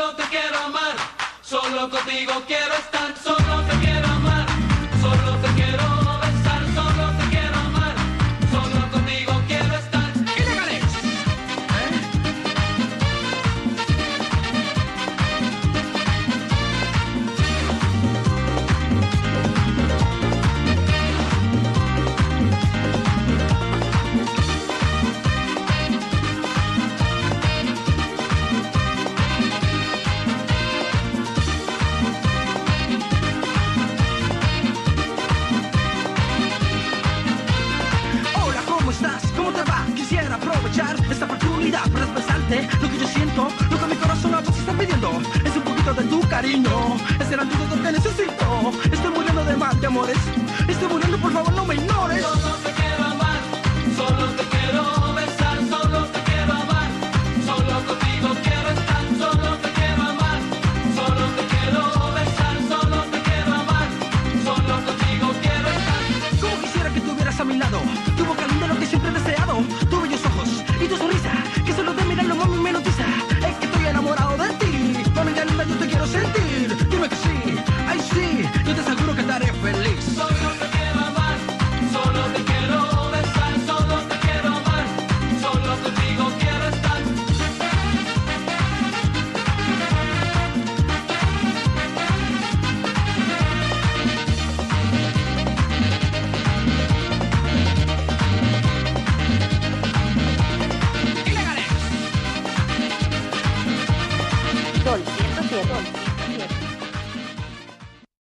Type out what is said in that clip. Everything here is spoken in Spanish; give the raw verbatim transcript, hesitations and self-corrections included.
solo te quiero amar, solo contigo quiero estar, solo te quiero amar, solo te quiero besar, solo te quiero amar, solo contigo quiero estar. ¡Ilegales! Hola, ¿cómo estás? ¿Cómo te va? Quisiera aprovechar esta oportunidad para expresarte lo que yo siento, lo que mi corazón a veces está pidiendo. Es un poquito de tu cariño, es el antídoto que necesito. Estoy muriendo de mal de amores.